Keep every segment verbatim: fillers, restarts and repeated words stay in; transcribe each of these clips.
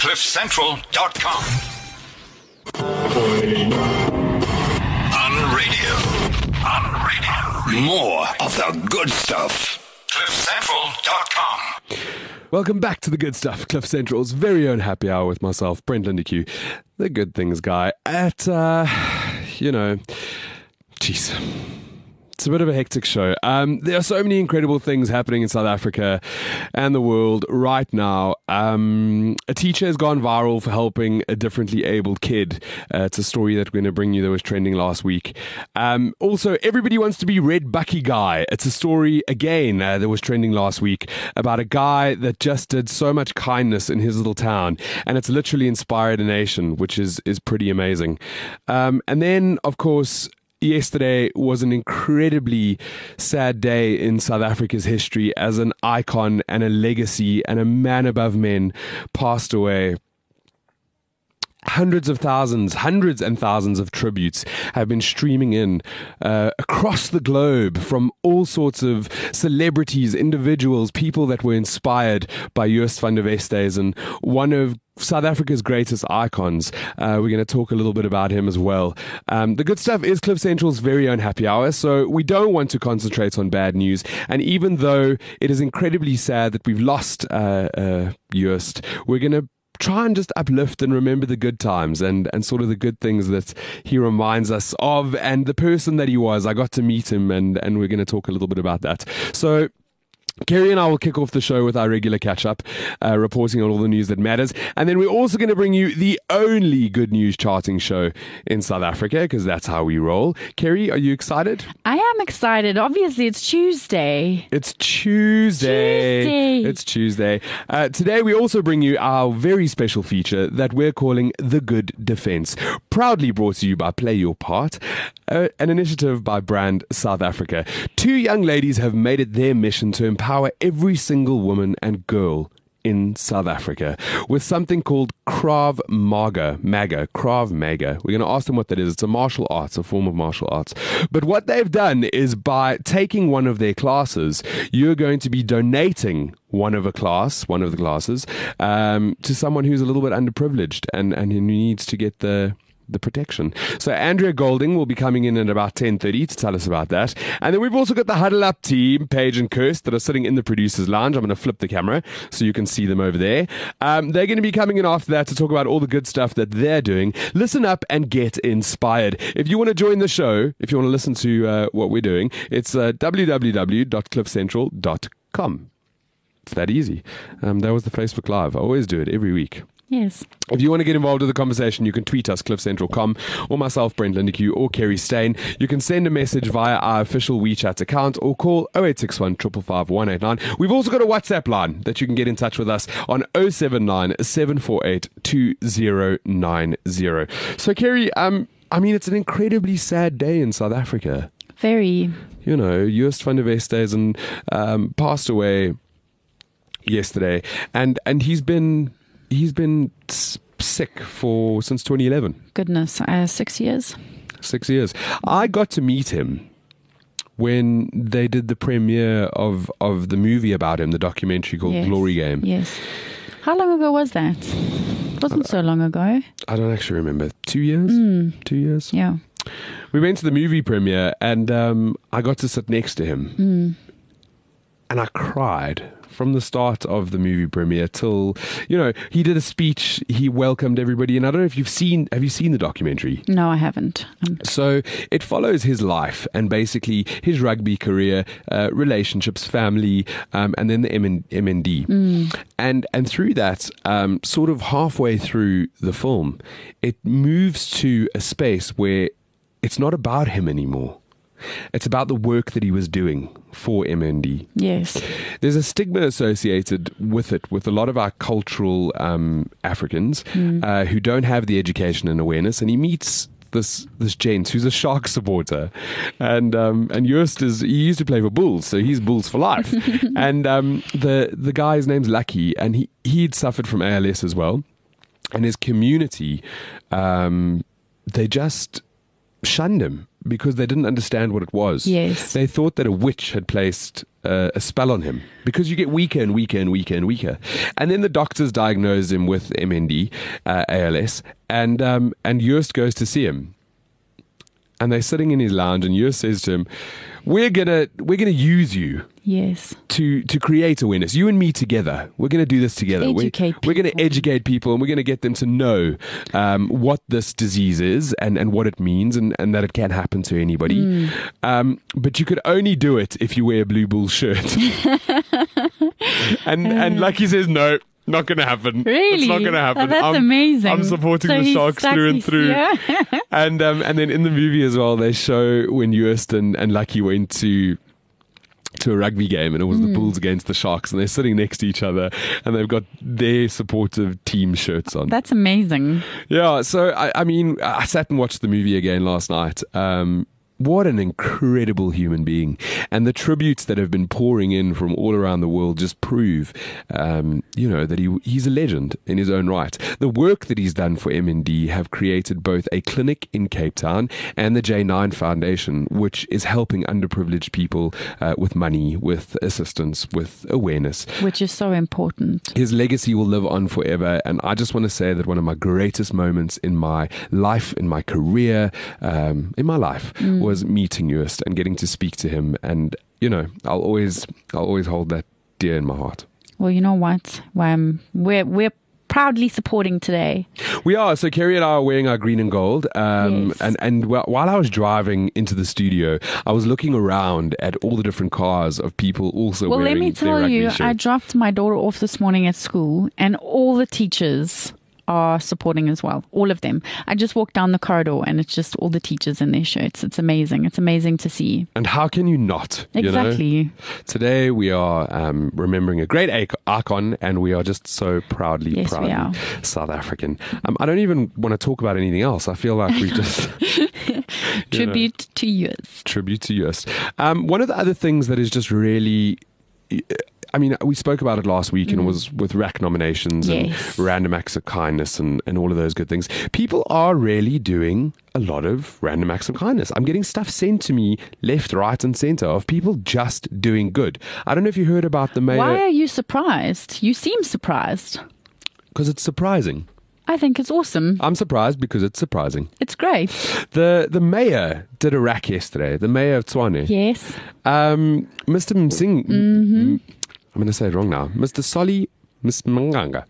cliff central dot com. On radio. On radio. More of the good stuff. cliff central dot com. Welcome back to The Good Stuff, Cliff Central's very own happy hour with myself, Brent Lindeque, the good things guy at, uh, you know, jeez. It's a bit of a hectic show. Um, there are so many incredible things happening in South Africa and the world right now. Um, a teacher has gone viral for helping a differently abled kid. Uh, it's a story that we're going to bring you that was trending last week. Um, also, everybody wants to be Red Bucky Guy. It's a story, again, uh, that was trending last week about a guy that just did so much kindness in his little town. And it's literally inspired a nation, which is, is pretty amazing. Um, and then, of course, yesterday was an incredibly sad day in South Africa's history as an icon and a legacy and a man above men passed away. Hundreds of thousands, hundreds and thousands of tributes have been streaming in uh, across the globe from all sorts of celebrities, individuals, people that were inspired by Joost van der Westhuizen, one of South Africa's greatest icons. Uh, we're going to talk a little bit about him as well. Um, the Good Stuff is Cliff Central's very own happy hour, so we don't want to concentrate on bad news. And even though it is incredibly sad that we've lost uh, uh, Joost, we're going to try and just uplift and remember the good times and, and sort of the good things that he reminds us of and the person that he was. I got to meet him and, and we're going to talk a little bit about that. So Kerry and I will kick off the show with our regular catch-up, uh, reporting on all the news that matters. And then we're also going to bring you the only good news charting show in South Africa, because that's how we roll. Kerry, are you excited? I am excited. Obviously, it's Tuesday. It's Tuesday. Tuesday. It's Tuesday. Uh, today, we also bring you our very special feature that we're calling The Good Defense. Proudly brought to you by Play Your Part, uh, an initiative by Brand South Africa. Two young ladies have made it their mission to empower every single woman and girl in South Africa with something called Krav Maga, Maga, Krav Maga. We're going to ask them what that is. It's a martial arts, a form of martial arts. But what they've done is by taking one of their classes, you're going to be donating one of a class, one of the classes, um, to someone who's a little bit underprivileged and, and who needs to get the the protection. So Andrea Golding will be coming in at about ten thirty to tell us about that. And then we've also got the Huddle Up team, Paige and Kirst, that are sitting in the producer's lounge. I'm going to flip the camera so you can see them over there. Um, they're going to be coming in after that to talk about all the good stuff that they're doing. Listen up and get inspired. If you want to join the show, if you want to listen to uh, what we're doing, it's uh, w w w dot cliff central dot com. It's that easy. Um, that was the Facebook Live. I always do it every week. Yes. If you want to get involved with the conversation, you can tweet us, cliff central dot com, or myself, Brent Lindeque, or Kerry Stain. You can send a message via our official WeChat account or call oh eight six one, five five five, one eight nine. We've also got a WhatsApp line that you can get in touch with us on oh seven nine, seven four eight, two oh nine oh. So, Kerry, um, I mean, it's an incredibly sad day in South Africa. Very. You know, Joost van der Westhuizen um, passed away yesterday, and, and he's been... He's been sick for since twenty eleven. Goodness, uh, six years. Six years. I got to meet him when they did the premiere of, of the movie about him, the documentary called Yes. Glory Game. Yes. How long ago was that? It wasn't so long ago. I don't actually remember. Two years? Mm. Two years? Yeah. We went to the movie premiere and um, I got to sit next to him. Mm. And I cried from the start of the movie premiere till, you know, he did a speech, he welcomed everybody. And I don't know if you've seen, have you seen the documentary? No, I haven't. Um, So it follows his life and basically his rugby career, uh, relationships, family, um, and then the M N D. mm. And and through that, um, sort of halfway through the film, it moves to a space where it's not about him anymore. It's about the work that he was doing for M N D. Yes. There's a stigma associated with it, with a lot of our cultural um, Africans Mm. uh, who don't have the education and awareness. And he meets this this gent who's a Shark supporter, and um, and Joost is he used to play for Bulls, so he's Bulls for life. and um, the the guy's name's Lucky, and he he'd suffered from A L S as well, and his community, um, they just shunned him because they didn't understand what it was. Yes. They thought that a witch had placed uh, a spell on him because you get weaker and weaker and weaker and weaker. And then the doctors diagnosed him with M N D, uh, A L S, and um, and Joost goes to see him. And they're sitting in his lounge, and Joost says to him, "We're gonna we're gonna use you Yes. to to create awareness. You and me together. We're gonna do this together. Educate we're, we're gonna people. educate people, and we're gonna get them to know um, what this disease is and, and what it means, and, and that it can happen to anybody. Mm. Um, but you could only do it if you wear a Blue Bull shirt." and and Lucky says, "No. Not going to happen. Really? It's not going to happen. Oh, that's I'm, amazing. I'm supporting So the he's Sharks stuck through and his- through." yeah. And um, and then in the movie as well, they show when Joost and, and Lucky went to to a rugby game, and it was Mm. the Bulls against the Sharks, and they're sitting next to each other, and they've got their supportive team shirts on. That's amazing. Yeah, so I, I mean, I sat and watched the movie again last night. Um, what an incredible human being. And the tributes that have been pouring in from all around the world just prove, um, you know, that he he's a legend in his own right. The work that he's done for M N D have created both a clinic in Cape Town and the J nine Foundation, which is helping underprivileged people uh, with money, with assistance, with awareness. Which is so important. His legacy will live on forever. And I just want to say that one of my greatest moments in my life, in my career, um, in my life, mm. was meeting Joost and getting to speak to him. And, you know, I'll always, I'll always hold that dear in my heart. Well, you know what? Um, we're, we're proudly supporting today. We are. So Kerry and I are wearing our green and gold. Um, Yes. And, and wh- while I was driving into the studio, I was looking around at all the different cars of people also Well, wearing let me their tell rugby you, shirts. I dropped my daughter off this morning at school, and all the teachers are supporting as well. All of them. I just walked down the corridor, and it's just all the teachers in their shirts. It's amazing. It's amazing to see. And how can you not? You know? Exactly. Today we are um, remembering a great ic- icon, and we are just so proudly, Yes, we proudly are. South African. Um, I don't even want to talk about anything else. I feel like we just Tribute to yours. tribute to Joost. Um, one of the other things that is just really, I mean, we spoke about it last week, and it was with R A C nominations Yes. and random acts of kindness and, and all of those good things. People are really doing a lot of random acts of kindness. I'm getting stuff sent to me left, right, and center of people just doing good. I don't know if you heard about the Why mayor, are you surprised? You seem surprised. because it's surprising. I think it's awesome. I'm surprised because it's surprising. It's great. The the mayor did a R A C yesterday. The mayor of Tshwane. Yes. Um, Mister Msing. Mm-hmm. I'm going to say it wrong now. Mister Solly Mnganga.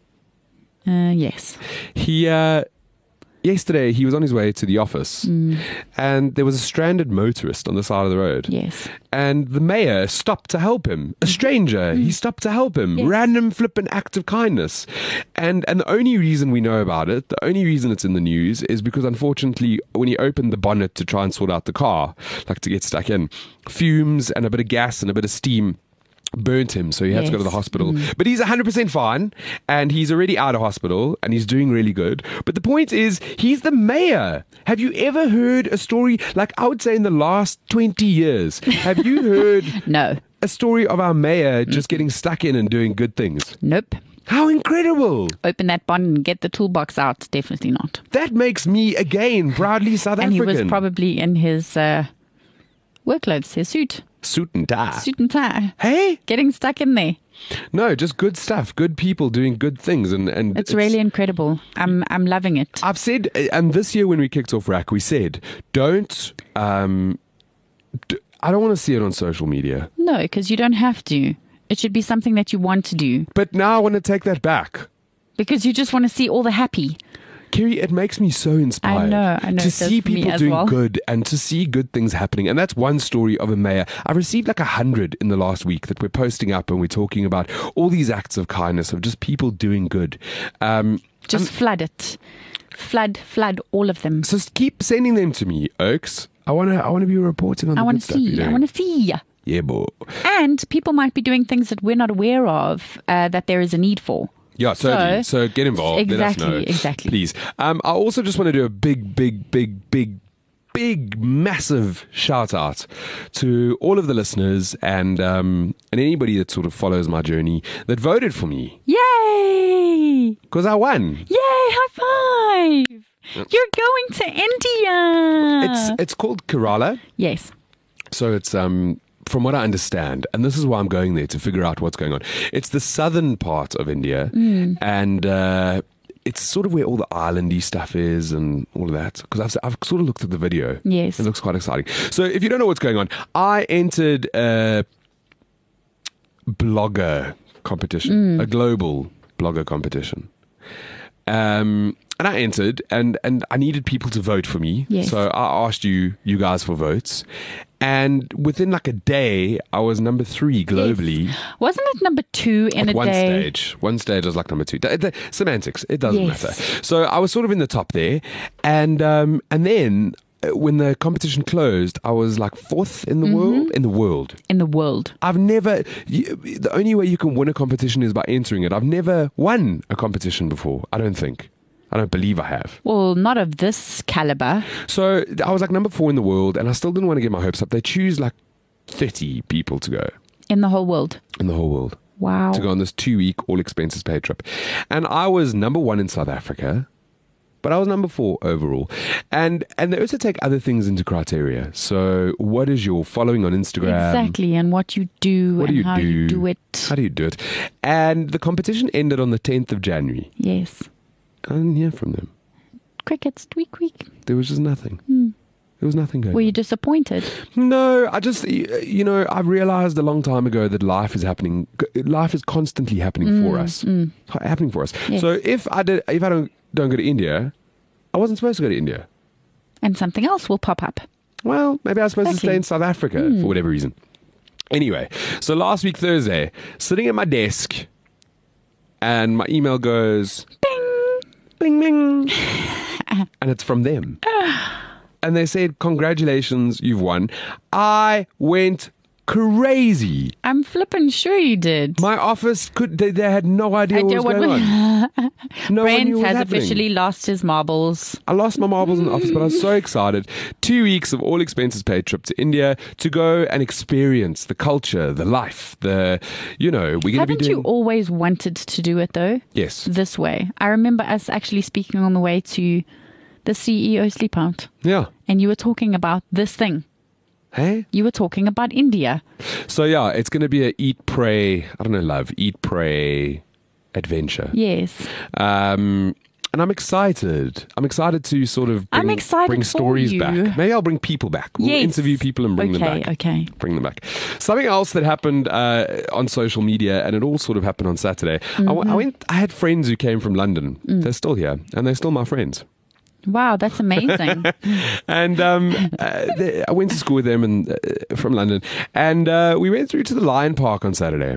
Uh, yes. He uh, yesterday he was on his way to the office, Mm. and there was a stranded motorist on the side of the road. Yes. And the mayor stopped to help him. A stranger, he stopped to help him. Yes. Random flippant act of kindness. And and the only reason we know about it, the only reason it's in the news, is because unfortunately, when he opened the bonnet to try and sort out the car, like to get stuck in, fumes and a bit of gas and a bit of steam burnt him, so he had to go to the Yes. hospital. But he's one hundred percent fine, and he's already out of hospital, and he's doing really good. But the point is, he's the mayor. Have you ever heard a story, like I would say in the last twenty years, have you heard No. a story of our mayor just getting stuck in and doing good things? Nope. How incredible! Open that bond and get the toolbox out. Definitely not. That makes me, again, proudly South And he African. was probably in his uh, work clothes, his suit. Suit and tie. Suit and tie. Hey? Getting stuck in there. No, just good stuff. Good people doing good things. And, and It's, really incredible. I'm I'm loving it. I've said, and this year when we kicked off R A C, we said, don't, um, d- I don't want to see it on social media. No, because you don't have to. It should be something that you want to do. But now I want to take that back. Because you just want to see all the happy. Kerry, it makes me so inspired I know, I know, to it does see for me people as doing well. good and to see good things happening. And that's one story of a mayor. I've received like a hundred in the last week that we're posting up, and we're talking about all these acts of kindness of just people doing good. Um, Just flood it. Flood, flood all of them. so keep sending them to me, Oaks. I want to. I want to be reporting on the I want good to stuff you're see. I doing. want to see. Yeah, boy. And people might be doing things that we're not aware of uh, that there is a need for. Yeah, totally. So, So- get involved. Let us Exactly, know. exactly. Please. Um, I also just want to do a big, big, big, big, big, massive shout out to all of the listeners and um, and anybody that sort of follows my journey that voted for me Yay! because I won. Yay! High five! You're going to India. It's it's called Kerala. yes. So it's um from what I understand, and this is why I'm going there to figure out what's going on. It's the southern part of India, Mm. and uh, it's sort of where all the islandy stuff is and all of that. Because I've, I've sort of looked at the video. Yes. It looks quite exciting. So if you don't know what's going on, I entered a blogger competition, Mm. a global blogger competition. Um, and I entered, and, and I needed people to vote for me. Yes. So I asked you, you guys, for votes. And within like a day, I was number three globally. Yes. Wasn't it number two in At a one day? stage. One stage I was like number two. The, the, semantics, it doesn't Yes. matter. So I was sort of in the top there. And um, and then uh, when the competition closed, I was like fourth in the Mm-hmm. world. In the world. In the world. I've never, you, the only way you can win a competition is by entering it. I've never won a competition before, I don't think. I don't believe I have. Well, not of this caliber. So I was like number four in the world, and I still didn't want to get my hopes up. They choose like thirty people to go In the whole world. in the whole world Wow. to go on this two week, all expenses paid trip. And I was number one in South Africa, but I was number four overall. And and they also take other things into criteria. So what is your following on Instagram? Exactly. And what you do What do and you how do? you do it. How do you do it? And the competition ended on the tenth of January. Yes. I didn't hear from them. Crickets, tweak, tweak. There was just nothing. Hmm. There was nothing going Were on. you disappointed? No, I just, you know, I realized a long time ago that life is happening. Life is constantly happening for us, happening for us. Mm, Yes. So if I did, if I don't don't go to India, I wasn't supposed to go to India. And something else will pop up. Well, maybe I was supposed Exactly. to stay in South Africa Hmm. for whatever reason. Anyway, so last week Thursday, sitting at my desk, and my email goes bing, bing, bing, and it's from them. And they said, congratulations, you've won. I went crazy. I'm flipping sure you did. My office could, they, they had no idea I what do- was what going was- on. No one knew Brent what was has happening. officially lost his marbles. I lost my marbles in the office, but I was so excited. Two weeks of all expenses paid trip to India to go and experience the culture, the life, the, you know, we're going to be Haven't doing. you always wanted to do it though? Yes. This way. I remember us actually speaking on the way to the C E O sleep out, Yeah. and you were talking about this thing. Hey? You were talking about India. So yeah, it's going to be a eat, pray, I don't know, love, eat, pray adventure. Yes. Um, and I'm excited. I'm excited to sort of bring, I'm excited bring for stories you. back. Maybe I'll bring people back. We'll Yes. interview people and bring them Okay, back. okay. Bring them back. Something else that happened uh, on social media, and it all sort of happened on Saturday. I, w- Mm-hmm. I went. I had friends who came from London. Mm. They're still here, and they're still my friends. Wow, that's amazing. And um, uh, they, I went to school with them and uh, from London, and uh, we went through to the Lion Park on Saturday.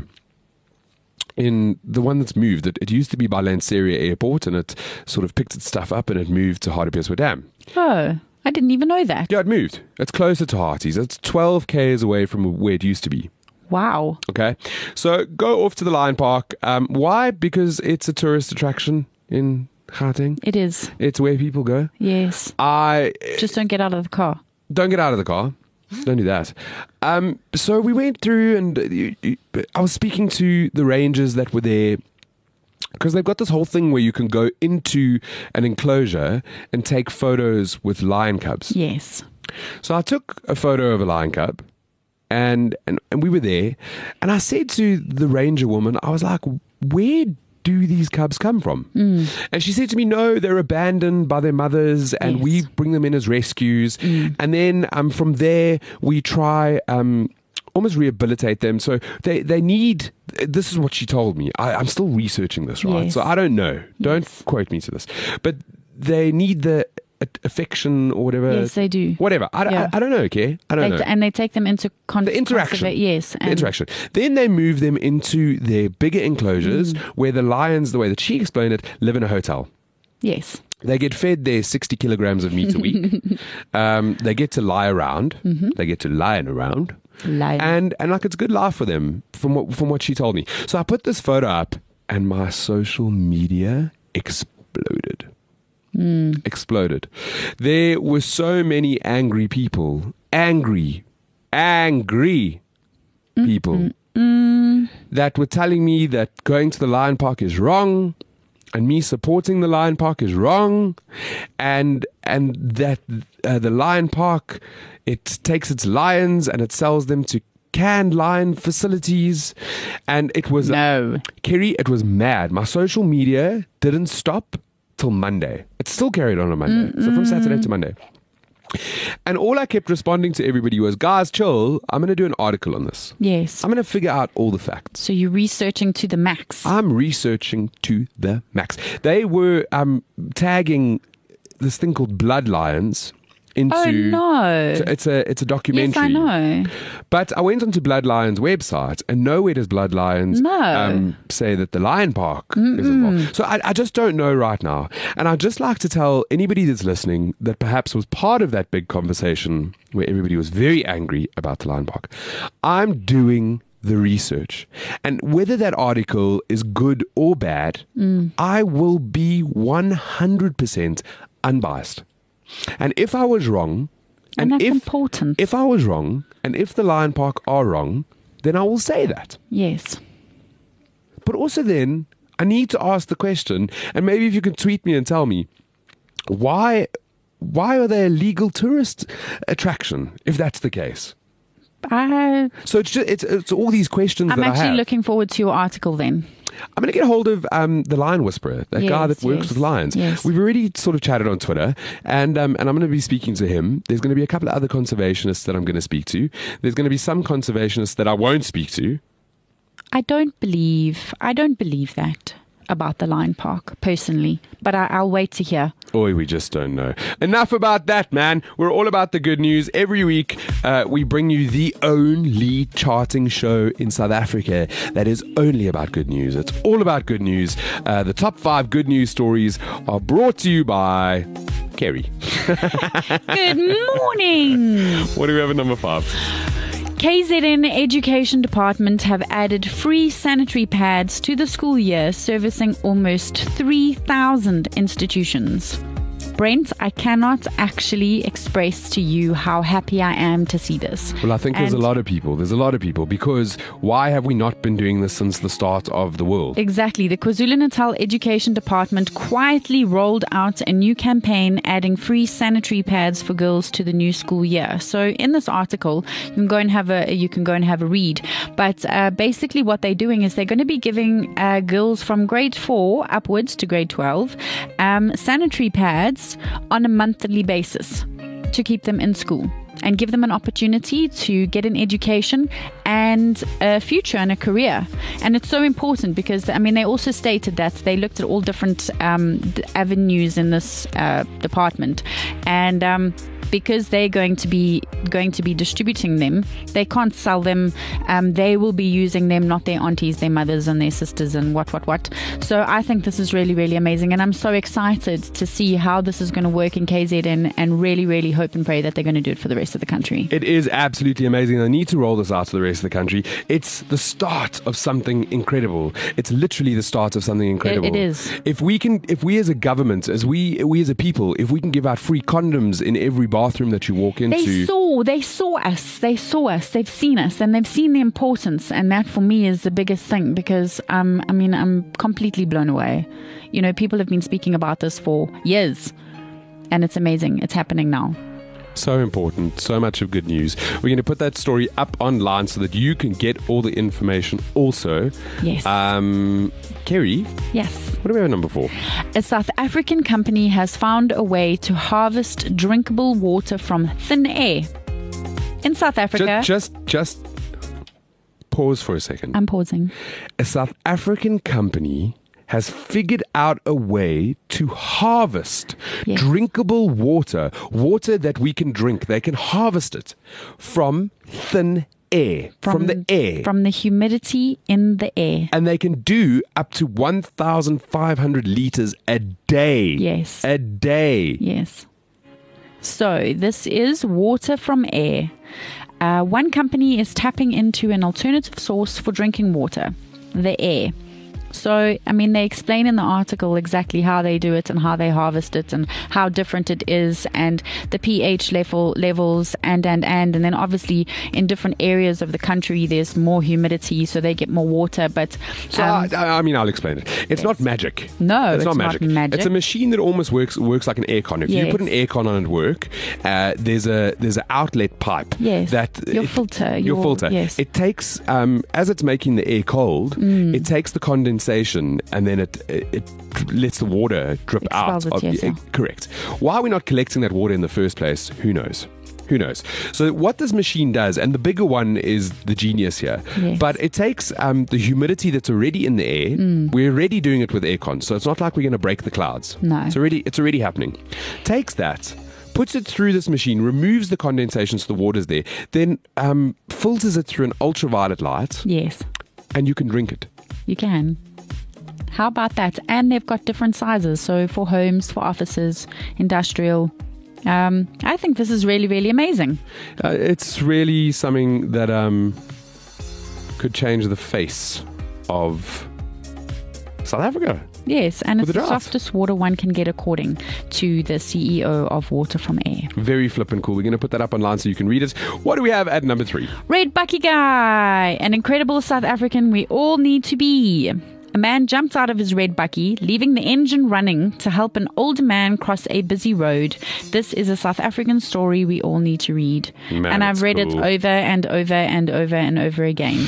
In the one that's moved, it, it used to be by Lanseria Airport, and it sort of picked its stuff up and it moved to Hartbeespoort Dam. Oh, I didn't even know that. Yeah, it moved. It's closer to Harties. It's twelve k's away from where it used to be. Wow. Okay, so go off to the Lion Park. Um, why? Because it's a tourist attraction in Gauteng. It is. It's where people go. Yes. I Just don't get out of the car. don't get out of the car. Don't do that. Um, so we went through, and uh, you- you- I was speaking to the rangers that were there, because they've got this whole thing where you can go into an enclosure and take photos with lion cubs. Yes. So I took a photo of a lion cub, and, and, and we were there, and I said to the ranger woman, I was like, where do these cubs come from? Mm. And she said to me, no, they're abandoned by their mothers, and Yes. we bring them in as rescues. Mm. And then um, from there, we try um, almost rehabilitate them. So they, they need, this is what she told me. I, I'm still researching this, right? Yes. So I don't know. Don't Yes. quote me to this. But they need the a- affection or whatever. Yes, they do. Whatever. I, Yeah. I, I don't know, okay? I don't They know. t- and they take them into con- The interaction. conserva- Yes. The and- interaction. Then they move them into their bigger enclosures Mm. where the lions, the way that she explained it, live in a hotel. Yes. They get fed their sixty kilograms of meat a week. um, they get to lie around. Mm-hmm. They get to lion around. Lion. And and like it's a good life for them from what from what she told me. So I put this photo up, and my social media exploded. Mm. Exploded. There were so many angry people, angry, angry people Mm. that were telling me that going to the Lion Park is wrong, and me supporting the Lion Park is wrong, and and that uh, the Lion Park, it takes its lions and it sells them to canned lion facilities. And it was, No. Kerry, it was mad. My social media didn't stop till Monday. It still carried on on Monday. Mm-mm. So from Saturday to Monday. And all I kept responding to everybody was, guys, chill. I'm going to do an article on this. Yes. I'm going to figure out all the facts. So you're researching to the max. I'm researching to the max. They were um, tagging this thing called Blood Lions into. Oh no! So it's a it's a documentary. Yes, I know. But I went onto Blood Lions' website, and nowhere does Blood Lions No. um, say that the Lion Park Mm-mm. is involved. So I, I just don't know right now, and I'd just like to tell anybody that's listening that perhaps was part of that big conversation where everybody was very angry about the Lion Park. I'm doing the research, and whether that article is good or bad, mm. I will be one hundred percent unbiased. And if I was wrong, and, and that's if, important. If I was wrong, and if the Lion Park are wrong, then I will say that. Yes. But also then, I need to ask the question, and maybe if you can tweet me and tell me, why, why are they a legal tourist attraction, if that's the case? I, so it's, just, it's it's all these questions I'm that I have. I'm actually looking forward to your article then. I'm going to get hold of um, the Lion Whisperer, that yes, guy that works yes, with lions. Yes. We've already sort of chatted on Twitter, and um, and I'm going to be speaking to him. There's going to be a couple of other conservationists that I'm going to speak to. There's going to be some conservationists that I won't speak to. I don't believe, I don't believe that about the Lion Park, personally, but I, I'll wait to hear. Oi, we just don't know. Enough about that, man. We're all about the good news. Every week, uh, we bring you the only charting show in South Africa that is only about good news. It's all about good news. Uh, the top five good news stories are brought to you by Kerry. Good morning. What do we have at number five? K Z N Education Department have added free sanitary pads to the school year, servicing almost three thousand institutions. Brent, I cannot actually express to you how happy I am to see this. Well, I think and there's a lot of people. There's a lot of people because why have we not been doing this since the start of the world? Exactly. The KwaZulu-Natal Education Department quietly rolled out a new campaign adding free sanitary pads for girls to the new school year. So in this article, you can go and have a you can go and have a read. But uh, basically what they're doing is they're going to be giving uh, girls from grade four upwards to grade twelve um, sanitary pads on a monthly basis to keep them in school and give them an opportunity to get an education and a future and a career. And it's so important because, I mean, they also stated that they looked at all different um, avenues in this uh, department. And um, because they're going to be going to be distributing them, they can't sell them. Um, they will be using them, not their aunties, their mothers and their sisters and what, what, what. So I think this is really, really amazing. And I'm so excited to see how this is going to work in K Z N and really, really hope and pray that they're going to do it for the rest of the country. It is absolutely amazing. I need to roll this out to the rest of the country. It's the start of something incredible. It's literally the start of something incredible. It, it is. If we can, if we as a government, as we, we as a people, if we can give out free condoms in every bathroom that you walk into. They saw, they saw us, they saw us, they've seen us, and they've seen the importance. And that for me is the biggest thing because, um, I mean, I'm completely blown away. You know, people have been speaking about this for years and it's amazing. It's happening now. So important. So much of good news. We're going to put that story up online so that you can get all the information also. Yes. Um, Kerry? Yes. What do we have at number four? A South African company has found a way to harvest drinkable water from thin air. In South Africa... Just, just, just pause for a second. I'm pausing. A South African company has figured out a way to harvest yes. drinkable water, water that we can drink. They can harvest it from thin air, from, from the air. From the humidity in the air. And they can do up to one thousand five hundred litres a day. Yes. A day. Yes. So this is water from air. Uh, one company is tapping into an alternative source for drinking water, the air. So, I mean, they explain in the article exactly how they do it and how they harvest it and how different it is and the pH level levels and, and, and, and then obviously in different areas of the country, there's more humidity, so they get more water. But, so um, I, I mean, I'll explain it. It's yes. not magic. No, it's, it's not, not magic. magic. It's a machine that almost works works like an aircon. If yes. you put an aircon on at work, uh, there's a there's an outlet pipe. Yes. That your it, filter. Your, your filter. Yes. It takes um, as it's making the air cold. Mm. It takes the condensation and then it it, it lets the water drip Expels out. It, yes, of, uh, correct. Why are we not collecting that water in the first place? Who knows? Who knows? So what this machine does, and the bigger one is the genius here, yes. but it takes um, the humidity that's already in the air. Mm. We're already doing it with aircon, so it's not like we're going to break the clouds. No. It's already, it's already happening. Takes that, puts it through this machine, removes the condensation so the water's there, then um, filters it through an ultraviolet light. Yes. And you can drink it. You can. How about that? And they've got different sizes, so for homes, for offices, industrial. Um, I think this is really, really amazing. Uh, it's really something that um, could change the face of South Africa. Yes, and With it's the the drought. softest water one can get, according to the C E O of Water from Air. Very flippin' cool. We're going to put that up online so you can read it. What do we have at number three? Red Bucky Guy, an incredible South African we all need to be. A man jumped out of his red bucky, leaving the engine running to help an older man cross a busy road. This is a South African story we all need to read. Man, and I've read cool. it over and over and over and over again.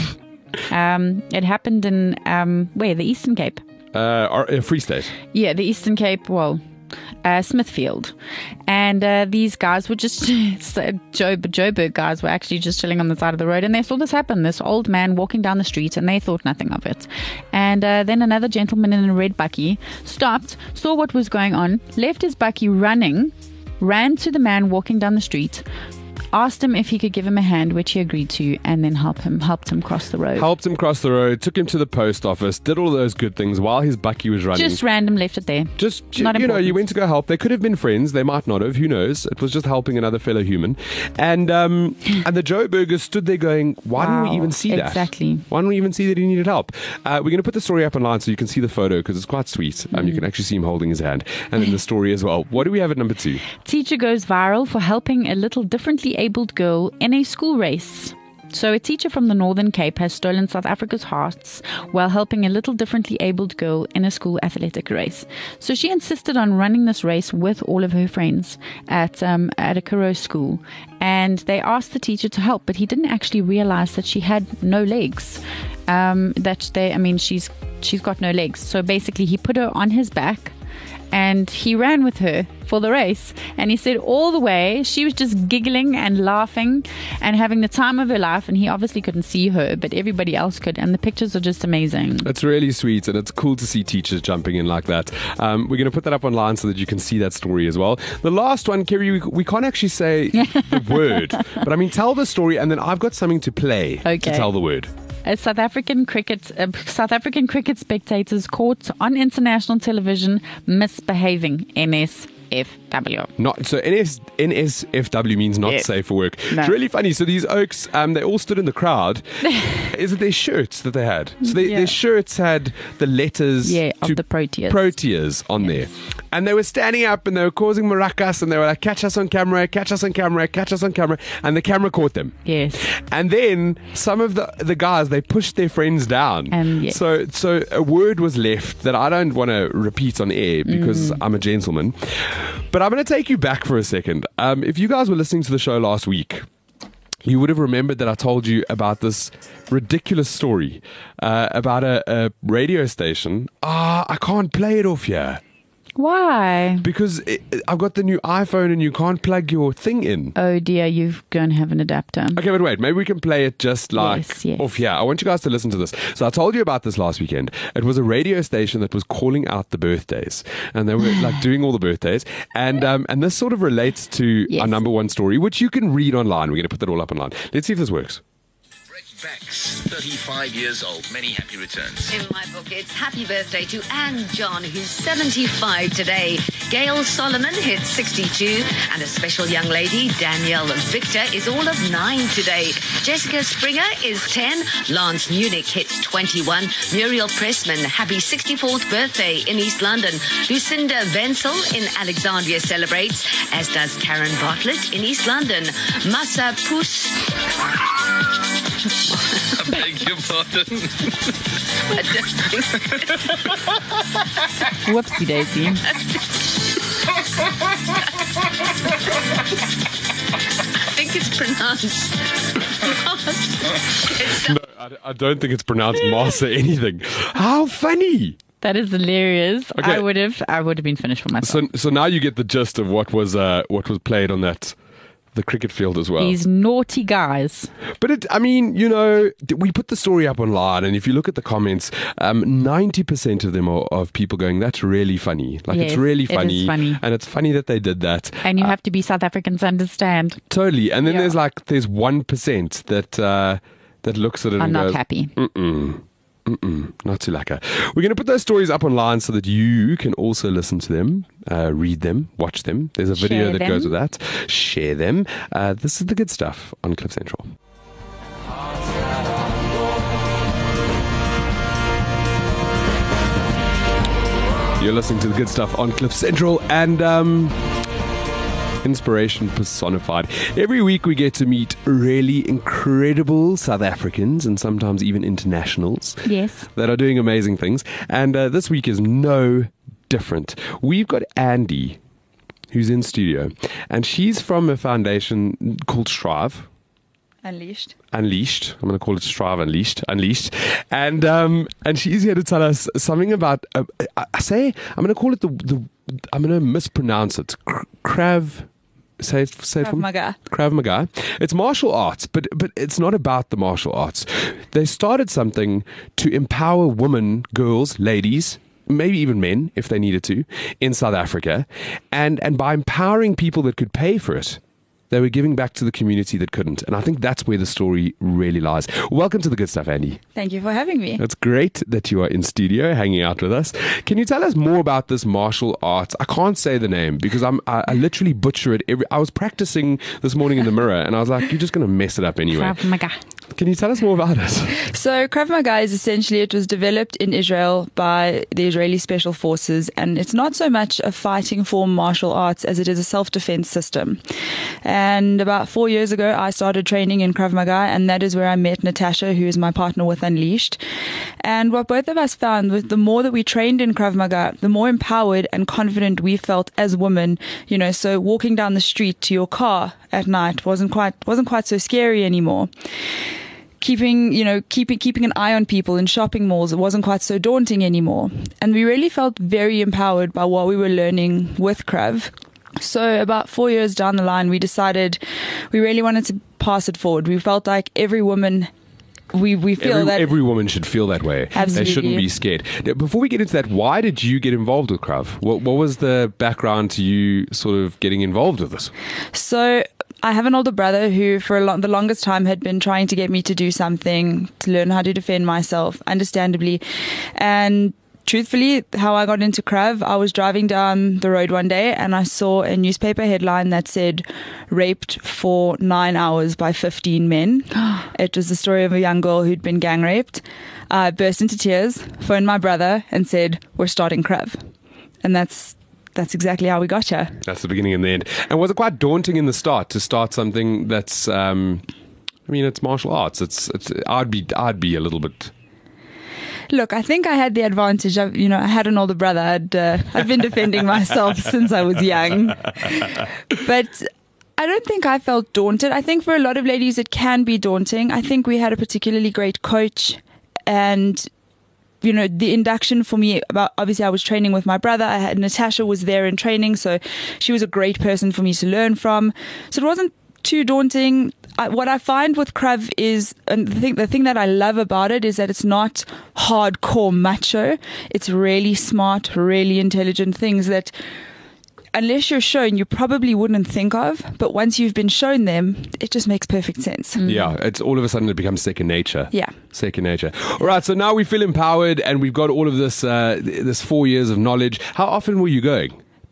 Um, it happened in, um, where? The Eastern Cape. Uh, or, uh, Free State. Yeah, the Eastern Cape, well, uh, Smithfield. And uh, these guys were just, Joe, Joburg guys were actually just chilling on the side of the road, and they saw this happen, this old man walking down the street, and they thought nothing of it. And uh, then another gentleman in a red bucky stopped, saw what was going on, left his bucky running, ran to the man walking down the street, asked him if he could give him a hand, which he agreed to, and then help him, helped him cross the road. Helped him cross the road, took him to the post office, did all those good things while his bucky was running. Just random, left it there. Just, Not you know, important. you went to go help. They could have been friends. They might not have. Who knows? It was just helping another fellow human. And um, and the Joe Burgers stood there going, why Wow, didn't we even see that? exactly. Why didn't we even see that he needed help? Uh, we're going to put the story up online so you can see the photo because it's quite sweet. Um, Mm. You can actually see him holding his hand. And then the story as well. What do we have at number two? Teacher goes viral for helping a little differently abled girl in a school race. So a teacher from the Northern Cape has stolen South Africa's hearts while helping a little differently abled girl in a school athletic race. So she insisted on running this race with all of her friends at um, at a Karoo school. And they asked the teacher to help, but he didn't actually realize that she had no legs. Um, that they, I mean, she's she's got no legs. So basically he put her on his back and he ran with her for the race. And he said all the way she was just giggling and laughing and having the time of her life, and he obviously couldn't see her, but everybody else could, and the pictures are just amazing. It's really sweet, and it's cool to see teachers jumping in like that. Um, we're going to put that up online so that you can see that story as well. The last one, Kerry, we, we can't actually say the word, but I mean, tell the story, and then I've got something to play Okay. to tell the word. A South African cricket uh, South African cricket spectators caught on international television misbehaving. M S F W. Not so N S, N S F W means not Yes. safe for work. No. It's really funny. So these oaks, um, they all stood in the crowd. Is it their shirts that they had? So they, Yeah. their shirts had the letters Yeah, of to the Proteas. Proteas on Yes. there. And they were standing up and they were causing maracas and they were like, catch us on camera, catch us on camera, catch us on camera. And the camera caught them. Yes. And then some of the, the guys, they pushed their friends down. Um, yes. So so a word was left that I don't want to repeat on air because Mm. I'm a gentleman. But I'm going to take you back for a second. Um, if you guys were listening to the show last week, you would have remembered that I told you about this ridiculous story uh, about a, a radio station. Ah, I can't play it off here. Why? Because it, I've got the new iPhone and you can't plug your thing in. Oh dear, you're going to have an adapter. Okay, but wait, maybe we can play it just like Yes, yes. off here. I want you guys to listen to this. So I told you about this last weekend. It was a radio station that was calling out the birthdays, and they were like doing all the birthdays. And um, and this sort of relates to Yes. our number one story, which you can read online. We're going to put that all up online. Let's see if this works. Bex, thirty-five years old. Many happy returns. In my book, it's happy birthday to Anne John, who's seventy-five today. Gail Solomon hits sixty-two, and a special young lady, Danielle Victor, is all of nine today. Jessica Springer is ten. Lance Munich hits twenty-one. Muriel Pressman, happy sixty-fourth birthday in East London. Lucinda Wenzel in Alexandria celebrates, as does Karen Bartlett in East London. Massa Pus. I beg your pardon. Whoopsie daisy. I think it's pronounced. It's No, I, I don't think it's pronounced Massa anything. How funny! That is hilarious. Okay. I would have I would have been finished for myself. So, so now you get the gist of what was uh, what was played on that the cricket field as well. These naughty guys. But it, I mean, you know, we put the story up online, and if you look at the comments, um, ninety percent of them are of people going, "That's really funny." Like Yes, it's really it is funny, funny. and it's funny that they did that. And you have to be South Africans to understand. Totally. And then Yeah. there's like there's one percent that uh, that looks at it I'm and not goes, happy. Mm-mm. Mm-mm, not too lacquer. We're going to put those stories up online so that you can also listen to them, uh, read them, watch them. There's a video Share that goes them. with that. Share them. Uh, this is the good stuff on Cliff Central. You're listening to the good stuff on Cliff Central, and um, inspiration personified. Every week we get to meet really incredible South Africans and sometimes even internationals Yes. that are doing amazing things. And uh, this week is no different. We've got Andy, who's in studio, and she's from a foundation called Strive. Unleashed. Unleashed. I'm going to call it Strive Unleashed. Unleashed. And um, and she's here to tell us something about. Uh, I, I say I'm going to call it the the. I'm going to mispronounce it. Kr- Krav. Say it. Say it Krav for me. Maga. Krav Maga. It's martial arts, but but it's not about the martial arts. They started something to empower women, girls, ladies, maybe even men, if they needed to, in South Africa, and and by empowering people that could pay for it, they were giving back to the community that couldn't. And I think that's where the story really lies. Welcome to the good stuff, Andy. Thank you for having me. It's great that you are in studio hanging out with us. Can you tell us more about this martial arts? I can't say the name because I'm, I, I literally butcher it. Every, I was practicing this morning in the mirror and I was like, you're just going to mess it up anyway. Krav Maga. Can you tell us more about it? So Krav Maga is essentially, it was developed in Israel by the Israeli Special Forces, and it's not so much a fighting form martial arts as it is a self-defense system. And about four years ago, I started training in Krav Maga, and that is where I met Natasha, who is my partner with Unleashed. And what both of us found was the more that we trained in Krav Maga, the more empowered and confident we felt as women. You know, so walking down the street to your car at night wasn't quite wasn't quite so scary anymore. Keeping, you know, keeping keeping an eye on people in shopping malls, it wasn't quite so daunting anymore. And we really felt very empowered by what we were learning with Krav. So about four years down the line, we decided we really wanted to pass it forward. We felt like every woman, we, we feel Every, that every woman should feel that way. Absolutely. They shouldn't be scared. Now, before we get into that, why did you get involved with Krav? What, what was the background to you sort of getting involved with this? So I have an older brother who for a long, the longest time had been trying to get me to do something, to learn how to defend myself, understandably. And truthfully, how I got into Krav, I was driving down the road one day and I saw a newspaper headline that said, raped for nine hours by fifteen men. It was the story of a young girl who'd been gang raped. I burst into tears, phoned my brother and said, we're starting Krav. And that's That's exactly how we got here. That's the beginning and the end. And was it quite daunting in the start to start something that's, um, I mean, it's martial arts. It's, it's, I'd be, I'd be a little bit. Look, I think I had the advantage of, you know, I had an older brother. I'd, uh, I'd been defending myself since I was young. But I don't think I felt daunted. I think for a lot of ladies, it can be daunting. I think we had a particularly great coach, and you know, the induction for me, about obviously I was training with my brother. I had Natasha was there in training, so she was a great person for me to learn from. So it wasn't too daunting. I, what I find with Krav is, and the thing, the thing that I love about it is that it's not hardcore macho. It's really smart, really intelligent things that, unless you're shown, you probably wouldn't think of. But once you've been shown them, it just makes perfect sense. Yeah, it's all of a sudden it becomes second nature. Yeah. Second nature. All right, so now we feel empowered and we've got all of this uh, this four years of knowledge. How often were you going?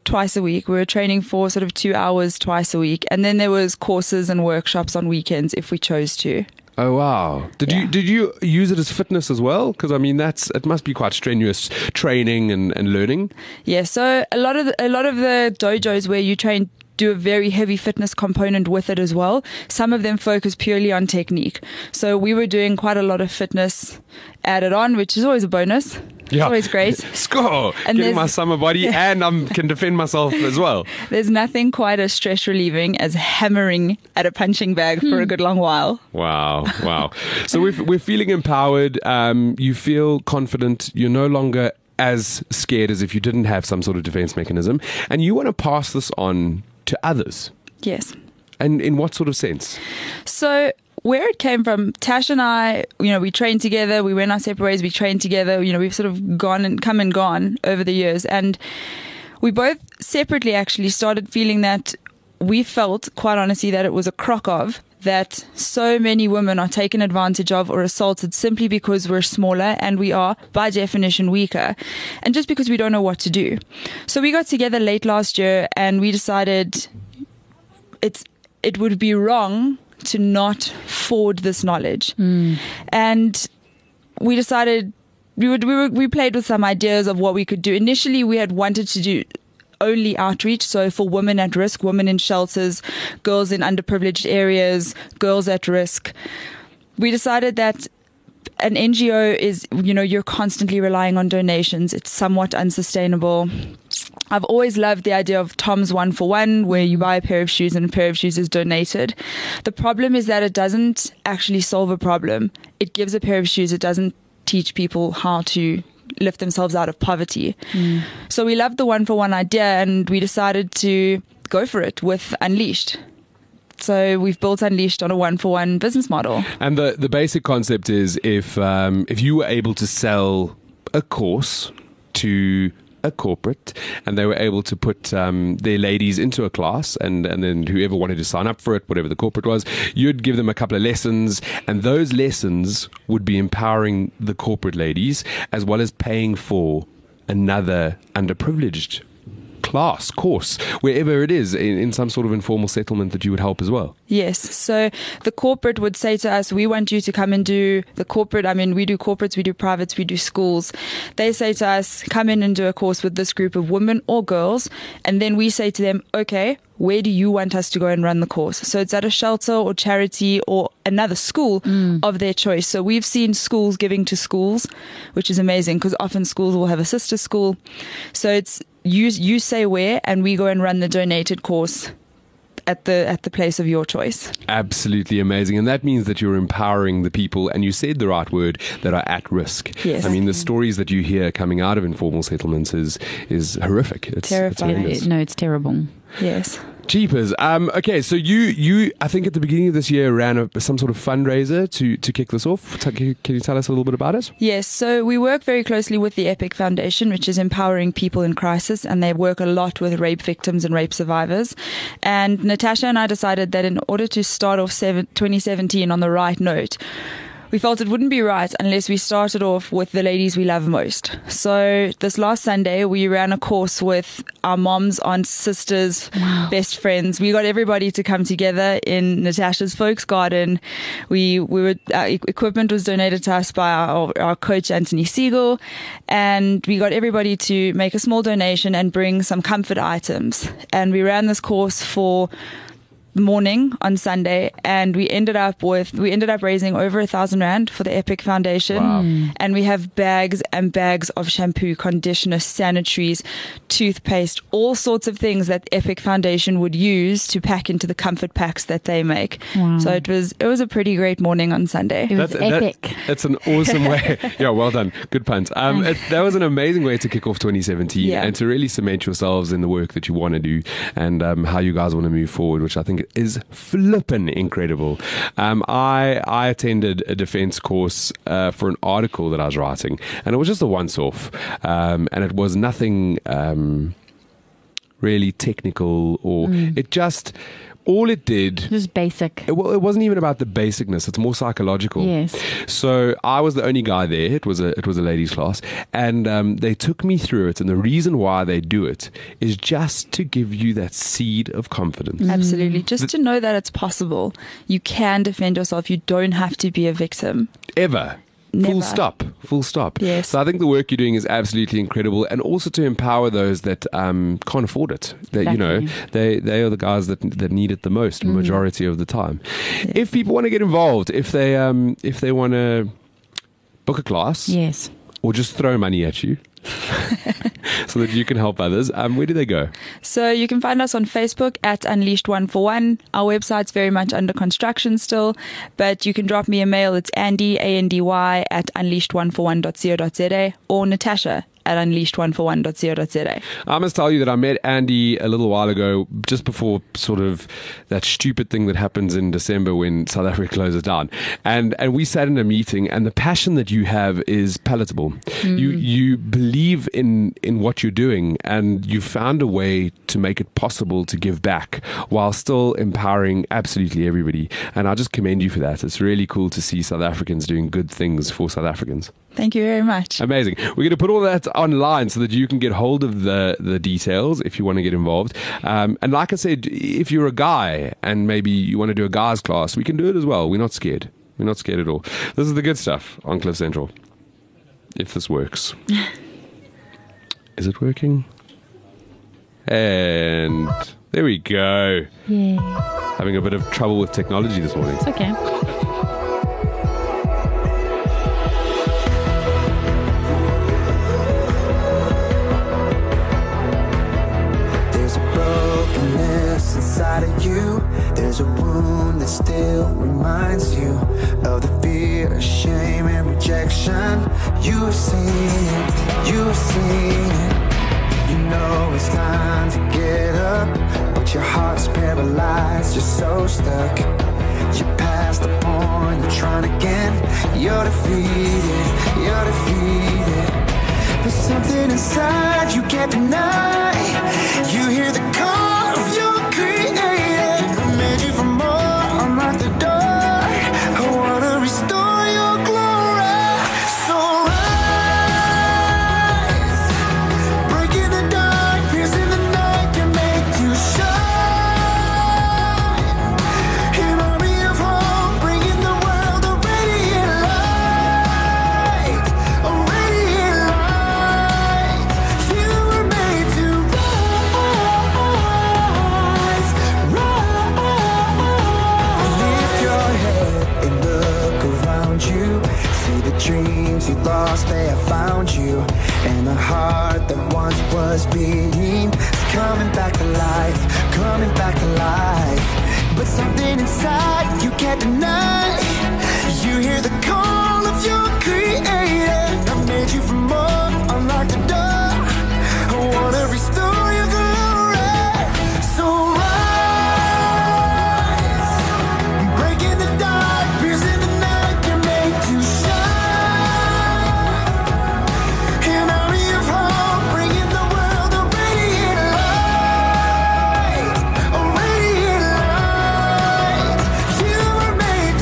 twice a week. We were training for sort of two hours twice a week. And then there was courses and workshops on weekends if we chose to. Oh wow! Did Yeah. you did you use it as fitness as well? Because I mean, that's it must be quite strenuous training and, and learning. Yeah, so a lot of the, a lot of the dojos where you train do a very heavy fitness component with it as well. Some of them focus purely on technique. So we were doing quite a lot of fitness added on, which is always a bonus. It's always great. Score! And Getting there's- my summer body, and I can defend myself as well. There's nothing quite as stress relieving as hammering at a punching bag for a good long while. Wow, wow. So we're, we're feeling empowered. Um, you feel confident. You're no longer as scared as if you didn't have some sort of defense mechanism. And you want to pass this on to others. Yes. And in what sort of sense? So where it came from, Tash and I, you know, we trained together, we went our separate ways, we trained together, you know, we've sort of gone and come and gone over the years. And we both separately actually started feeling that we felt, quite honestly, that it was a crock of that so many women are taken advantage of or assaulted simply because we're smaller and we are, by definition, weaker. And just because we don't know what to do. So we got together late last year and we decided it's it would be wrong to not forward this knowledge. Mm. And we decided we would we were, we played with some ideas of what we could do. Initially, we had wanted to do only outreach, so for women at risk, women in shelters, girls in underprivileged areas, girls at risk. We decided that an N G O is, you know, you're constantly relying on donations. It's somewhat unsustainable. I've always loved the idea of Tom's One for One, where you buy a pair of shoes and a pair of shoes is donated. The problem is that it doesn't actually solve a problem. It gives a pair of shoes. It doesn't teach people how to lift themselves out of poverty. Mm. So we loved the One for One idea and we decided to go for it with Unleashed. So we've built Unleashed on a one-for-one business model. And the, the basic concept is if um, if you were able to sell a course to a corporate and they were able to put um, their ladies into a class and, and then whoever wanted to sign up for it, whatever the corporate was, you'd give them a couple of lessons and those lessons would be empowering the corporate ladies as well as paying for another underprivileged class, course, wherever it is, in, in some sort of informal settlement that you would help as well. Yes. So the corporate would say to us, we want you to come and do the corporate. I mean, we do corporates, we do privates, we do schools. They say to us, come in and do a course with this group of women or girls. And then we say to them, okay, where do you want us to go and run the course? So it's at a shelter or charity or another school mm. of their choice. So we've seen schools giving to schools, which is amazing because often schools will have a sister school. So it's you you say where and we go and run the donated course at the at the place of your choice. Absolutely amazing. And that means that you're empowering the people, and you said the right word, that are at risk. Yes. I mean, the stories that you hear coming out of informal settlements is is horrific. It's terrifying. It's no, it's terrible. Yes. Jeepers. Um, okay, so you, you, I think at the beginning of this year ran a, some sort of fundraiser to, to kick this off. Can you tell us a little bit about it? Yes, so we work very closely with the EPIC Foundation, which is empowering people in crisis, and they work a lot with rape victims and rape survivors. And Natasha and I decided that in order to start off twenty seventeen on the right note, we felt it wouldn't be right unless we started off with the ladies we love most. So this last Sunday, we ran a course with our moms, aunts, sisters, wow. best friends. We got everybody to come together in Natasha's folks' garden. We we were our equipment was donated to us by our, our coach Anthony Siegel, and we got everybody to make a small donation and bring some comfort items. And we ran this course for morning on Sunday, and we ended up with we ended up raising over a thousand rand for the EPIC Foundation. Wow. And we have bags and bags of shampoo, conditioner, sanitaries, toothpaste, all sorts of things that the EPIC Foundation would use to pack into the comfort packs that they make. Wow. So it was it was a pretty great morning on Sunday. It was That's, epic. That, that's an awesome way. Yeah, well done. Good punt. Um, it, that was an amazing way to kick off twenty seventeen Yeah. and to really cement yourselves in the work that you want to do and um, how you guys want to move forward, which I think is flippin' incredible. Um, I I attended a defense course uh, for an article that I was writing, and it was just a once-off, um, and it was nothing um, really technical, or mm. it just all it did, Just basic. it, well, it wasn't even about the basicness. It's more psychological. Yes. So I was the only guy there. It was a it was a ladies' class, and um, they took me through it. And the reason why they do it is just to give you that seed of confidence. Absolutely. Just to know that it's possible. You can defend yourself. You don't have to be a victim. Ever. Never. Full stop. Full stop. Yes. So I think the work you're doing is absolutely incredible, and also to empower those that um, can't afford it. That you know, Exactly. they they are the guys that that need it the most, Mm-hmm. majority of the time. If people want to get involved, if they um if they want to book a class, Yes. or just throw money at you, so that you can help others, um, where do they go? So you can find us on Facebook at Unleashed One for One. Our website's very much under construction still, but you can drop me a mail. It's Andy, A N D Y, at unleashed one for one dot co dot za, or Natasha at unleashed one for one dot co dot za. I must tell you that I met Andy a little while ago, just before sort of that stupid thing that happens in December when South Africa closes down, and and we sat in a meeting, and the passion that you have is palatable. Hmm. You you believe in in what you're doing, and you found a way to make it possible to give back while still empowering absolutely everybody. And I just commend you for that. It's really cool to see South Africans doing good things for South Africans. Thank you very much. Amazing. We're going to put all that online so that you can get hold of the, the details if you want to get involved. Um, and like I said, if you're a guy and maybe you want to do a guy's class, we can do it as well. We're not scared. We're not scared at all. This is the good stuff on Cliff Central. If this works. Is it working? And there we go. Yeah. Having a bit of trouble with technology this morning. It's okay. There's a brokenness inside of you. There's a wound that still reminds you of the fear, shame, and rejection. You've seen it, you've seen it. You know it's time to get up, but your heart's paralyzed, you're so stuck. You're past the point of trying again. You're defeated, you're defeated. There's something inside you can't deny. You hear the call of your creator, who made you for more. Unlock the door. I wanna restore your glory. So rise, breaking the dark, piercing the night. You're made to shine. An army of hope, bringing the world a radiant light, a radiant light. You were made to rise, rise. Lift your head and look around you. See the dreams you lost, they have found you. And the heart that once was beating is coming back to life, coming back to life. But something inside you can't deny. You hear the call of your creator. I made you for more. Unlock the door. I wanna restore your glory. So rise, breaking the dark, piercing the night. You're made to shine. An army of hope, bringing the world a radiant light, a radiant light. You were made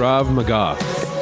Krav Maga.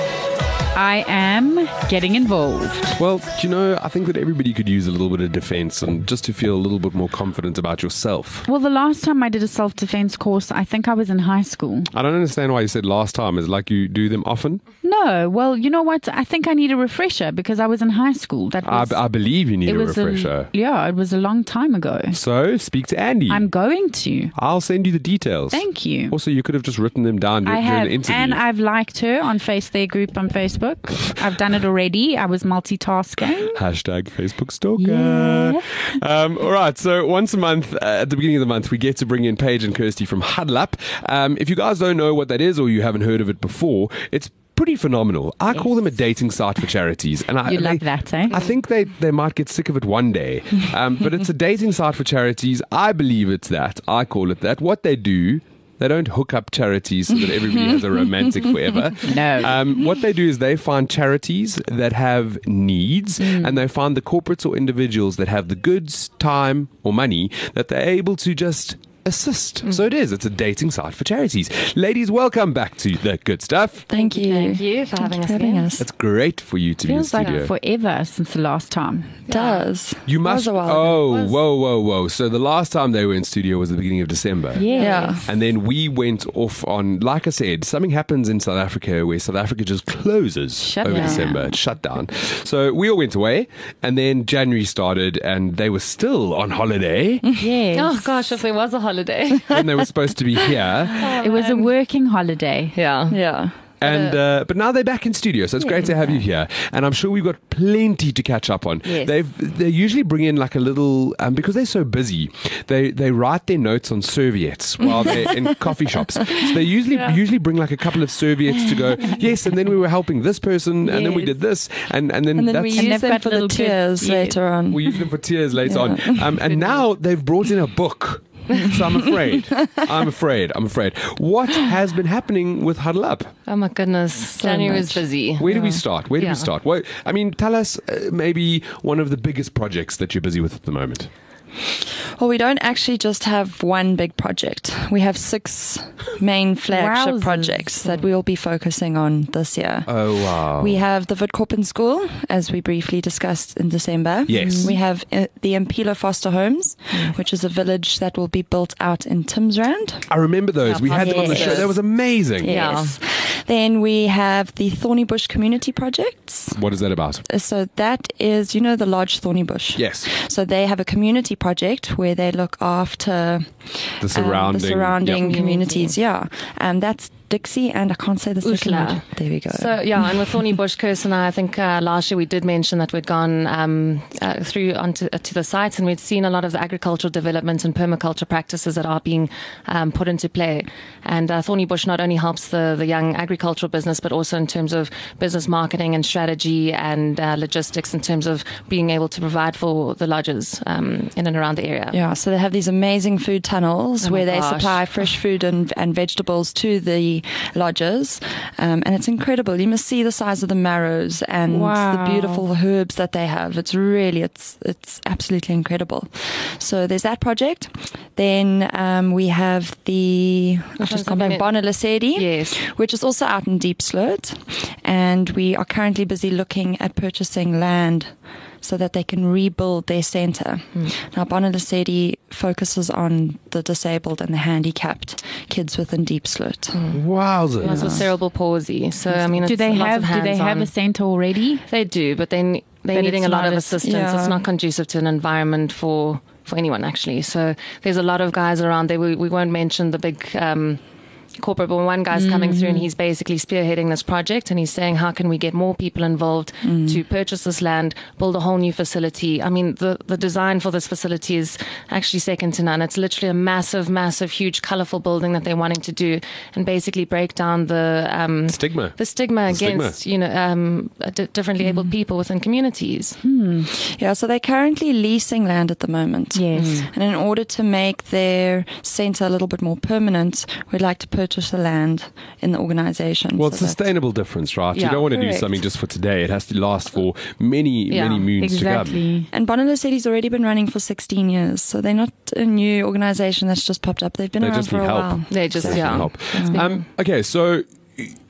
I am getting involved. Well, do you know, I think that everybody could use a little bit of defense and just to feel a little bit more confident about yourself. Well, the last time I did a self-defense course, I think I was in high school. I don't understand why you said last time. Is it like you do them often? No, well, you know what? I think I need a refresher because I was in high school. That I, was, I believe you need it a was refresher. A, yeah, it was a long time ago. So, speak to Andy. I'm going to. I'll send you the details. Thank you. Also, you could have just written them down I during have, the interview. and I've liked her on Face Their group on Facebook. I've done it already. I was multitasking. Hashtag Facebook stalker. Yeah. Um, all right. So once a month, uh, at the beginning of the month, we get to bring in Paige and Kirsty from Huddle Up. Um, if you guys don't know what that is or you haven't heard of it before, it's pretty phenomenal. I yes. call them a dating site for charities. And I, you they, like that, eh? I think they, they might get sick of it one day. Um, but it's a dating site for charities. I believe it's that. I call it that. What they do... They don't hook up charities so that everybody has a romantic forever. No. Um, what they do is they find charities that have needs Mm. and they find the corporates or individuals that have the goods, time, or money that they're able to just assist. Mm. So it is. It's a dating site for charities. Ladies, welcome back to The Good Stuff. Thank you. Thank you for having us having again. us. It's great for you to Feels be in like the studio. forever since the last time. It does. You must. Was a while oh, ago. whoa, whoa, whoa! So the last time they were in studio was the beginning of December. Yeah. And then we went off on, like I said, something happens in South Africa where South Africa just closes Shut over down. December. It's shut down. So we all went away, and then January started, and they were still on holiday Yes. Oh gosh, if there was a holiday. when they were supposed to be here. It was a working holiday. Yeah. Yeah. And uh, but now they're back in studio, so it's great to have you here. And I'm sure we've got plenty to catch up on. Yes. They've they usually bring in like a little um, because they're so busy. They they write their notes on serviettes while they're in coffee shops. So they usually Yeah. usually bring like a couple of serviettes to go. Yes, and then we were helping this person, and then we Yes. did this, and and then And then that's, we And use they've them got for the little bits, tears yeah. later on. we use them for tears later on. Um, and now they've brought in a book. So I'm afraid. I'm afraid. I'm afraid. What has been happening with Huddle Up? Oh my goodness. January was much. busy. Where do we start? Where do Yeah. we start? What, I mean, tell us uh, maybe one of the biggest projects that you're busy with at the moment. Well, we don't actually just have one big project. We have six main flagship Wowzers. projects that we'll be focusing on this year. Oh, wow. We have the Witkoppen School, as we briefly discussed in December. Yes. We have uh, the Impilo Foster Homes, which is a village that will be built out in Timsrand. I remember those. Yeah, we had them on the yes. show. That was amazing. Yeah. Yes. Then we have the Thorny Bush Community Projects. What is that about? So that is, you know, the Lodge Thorny Bush. Yes. So they have a community project where they look after The surrounding, um, the surrounding yeah. communities. Yeah, and that's Dixie, and I can't say the second Usla. one. There we go. So yeah, and with Thorny Bush, Kirsten and I, I think uh, last year we did mention that we'd gone um, uh, through onto uh, to the sites, and we'd seen a lot of the agricultural development and permaculture practices that are being um, put into play. And uh, Thorny Bush not only helps the the young agricultural business, but also in terms of business marketing and strategy and uh, logistics, in terms of being able to provide for the lodges um, in and around the area. yeah, so they have these amazing food tunnels Oh my where they gosh. supply fresh food and, and vegetables to the lodges, um, and it's incredible. You must see the size of the marrows and Wow. the beautiful herbs that they have. It's really, it's it's absolutely incredible. So there's that project. Then um, we have the I've just gone back, Bonalesedi, Yes. which is also out in Deep Sloot, and we are currently busy looking at purchasing land so that they can rebuild their centre. Now, Bonalesedi focuses on the disabled and the handicapped kids within Deep Sloot. Wowzers. Also cerebral palsy. So I mean, Do it's they lots have of Do they have hands-on. a centre already? They do, but then they're But needing it's a lot not of as- assistance. yeah. It's not conducive to an environment for, for anyone, actually. So there's a lot of guys around there. We, we won't mention the big um, corporate, but one guy's coming through and he's basically spearheading this project, and he's saying, how can we get more people involved to purchase this land, build a whole new facility? I mean, the, the design for this facility is actually second to none. It's literally a massive, massive, huge, colorful building that they're wanting to do, and basically break down the um, Stigma. the stigma The stigma. against you know um, d- differently abled people within communities. Yeah, so they're currently leasing land at the moment. Yes. And in order to make their centre a little bit more permanent, we'd like to purchase the land in the organisation. Well, it's so that- sustainable difference, right? you Yeah, don't want to do correct. something just for today. It has to last for many, Yeah, many moons to come. Exactly. And Bonalesedi's already been running for sixteen years, so they're not a new organisation that's just popped up. They've been They around just for need a help. while. They just They yeah. can help. Um, okay, so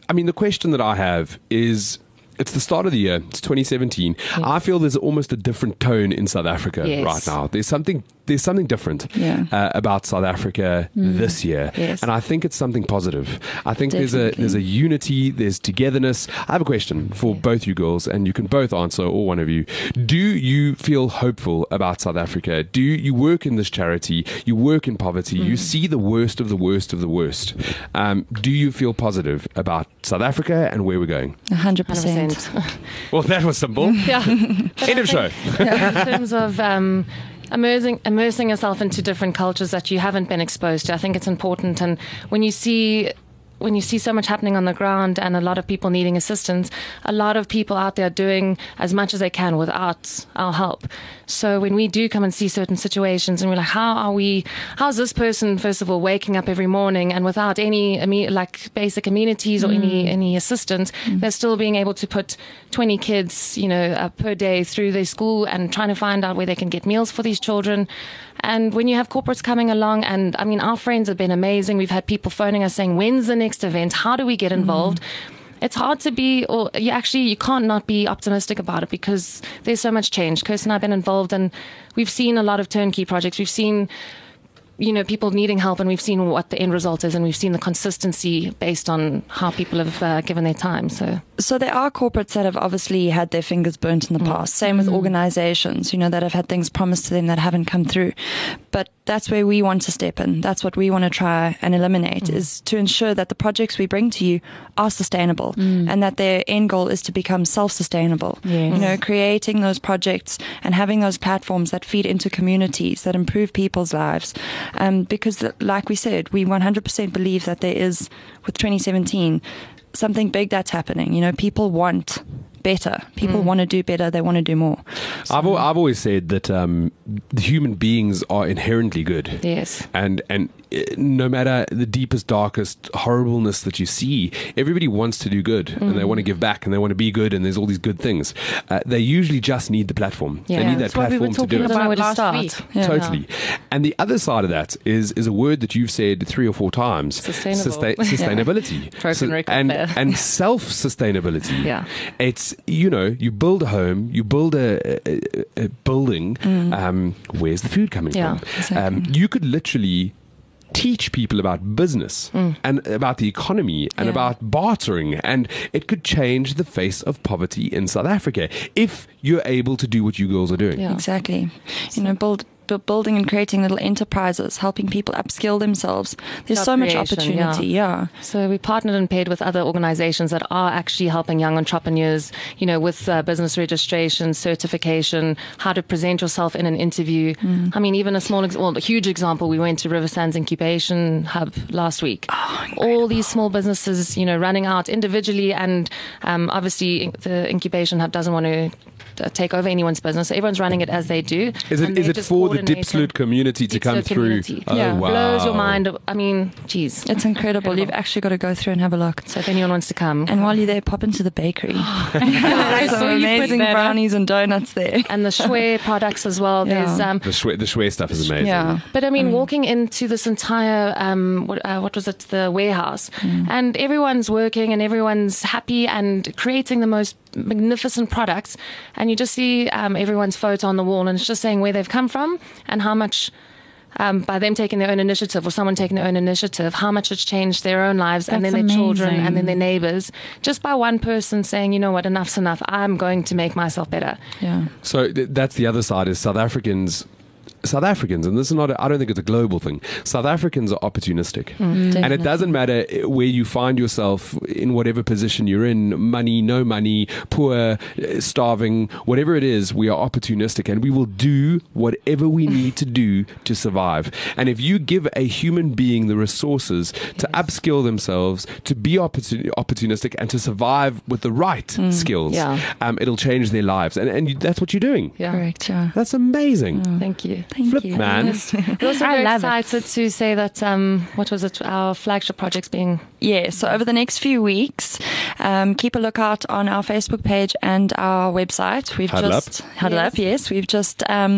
I mean, the question that I have is, it's the start of the year. It's twenty seventeen. Yes. I feel there's almost a different tone in South Africa yes. right now. There's something there's something different yeah. uh, about South Africa mm. this year, yes. and I think it's something positive. I think Definitely. there's a there's a unity, there's togetherness. I have a question for yeah. both you girls, and you can both answer, or one of you. Do you feel hopeful about South Africa? Do you, you work in this charity? You work in poverty. Mm. You see the worst of the worst of the worst. Um, do you feel positive about South Africa and where we're going? A hundred percent. Well, that was simple. Yeah. End of show. Yeah, in terms of um, immersing, immersing yourself into different cultures that you haven't been exposed to, I think it's important. And when you see when you see so much happening on the ground and a lot of people needing assistance, a lot of people out there doing as much as they can without our help. So when we do come and see certain situations and we're like, how are we, how's this person, first of all, waking up every morning and without any, like basic amenities or mm. any, any assistance, mm. they're still being able to put twenty kids, you know, uh, per day through their school and trying to find out where they can get meals for these children. And when you have corporates coming along, and I mean, our friends have been amazing. We've had people phoning us saying, when's the next event? How do we get involved? Mm. It's hard to be, or you actually, you can't not be optimistic about it because there's so much change. Kirsten and I have been involved, and we've seen a lot of turnkey projects. We've seen, you know, people needing help, and we've seen what the end result is, and we've seen the consistency based on how people have uh, given their time. So, so there are corporates that have obviously had their fingers burnt in the mm. past. Same with mm. organizations, you know, that have had things promised to them that haven't come through. But that's where we want to step in. That's what we want to try and eliminate, mm. is to ensure that the projects we bring to you are sustainable mm. and that their end goal is to become self-sustainable. Yes. You know, creating those projects and having those platforms that feed into communities, that improve people's lives. Um, because, like we said, we one hundred percent believe that there is, with twenty seventeen, something big that's happening. You know, people want better. People mm. want to do better. They want to do more. So. I've I've always said that um, the human beings are inherently good. Yes. And and no matter the deepest, darkest horribleness that you see, everybody wants to do good mm. and they want to give back and they want to be good, and there's all these good things. Uh, they usually just need the platform. Yeah. They need That's that platform we to do it. About where to start. Yeah. Totally. And the other side of that is is a word that you've said three or four times. Sustainable. Sustain, sustainability. Yeah. Broken record and there. and self-sustainability. Yeah. It's, you know, you build a home, you build a, a, a building. Mm. Um, where's the food coming yeah, from? Exactly. Um, you could literally teach people about business mm. and about the economy and yeah. about bartering, and it could change the face of poverty in South Africa if you're able to do what you girls are doing. Yeah. Exactly. You know, build building and creating little enterprises, helping people upskill themselves. There's Job so much creation, opportunity. Yeah. yeah. So we partnered and paired with other organizations that are actually helping young entrepreneurs, you know, with uh, business registration, certification, how to present yourself in an interview. Mm. I mean, even a small, ex- well, a huge example, we went to Riversands Incubation Hub last week. Oh, all these small businesses, you know, running out individually, and um, obviously the Incubation Hub doesn't want to take over anyone's business. So everyone's running it as they do. Is it is it for the Diepsloot community to come through? Oh, yeah. wow. Blows your mind. I mean, geez. It's incredible. incredible. You've actually got to go through and have a look. So if anyone wants to come. And while you're there, pop into the bakery. There's some amazing brownies and donuts there. And the Shwe products as well. Yeah. There's um, The Shwe, the Shwe stuff is amazing. Yeah. But I mean, I mean walking into this entire, um, what, uh, what was it, the warehouse, mm. and everyone's working and everyone's happy and creating the most magnificent products, and you just see um, everyone's photo on the wall, and it's just saying where they've come from and how much, um, by them taking their own initiative or someone taking their own initiative, how much it's changed their own lives. That's and then their amazing. children and then their neighbors, just by one person saying, you know what, enough's enough, I'm going to make myself better. Yeah. So th- that's the other side, is South Africans South Africans, and this is not, a, I don't think it's a global thing. South Africans are opportunistic. Mm, and it doesn't matter where you find yourself, in whatever position you're in, money, no money, poor, starving, whatever it is, we are opportunistic, and we will do whatever we need to do to survive. And if you give a human being the resources to yes. upskill themselves, to be opportun- opportunistic, and to survive with the right mm, skills, yeah. um, it'll change their lives. And, and you, that's what you're doing. Yeah. Correct, yeah. That's amazing. Oh. Thank you. Thank Flip, you. man. We're also very I love excited it. to say that, um, what was it, our flagship project's being... Yeah, so over the next few weeks, um, keep a lookout on our Facebook page and our website. We've Huddle just Up. Huddle Yes. Up, yes. We've just um,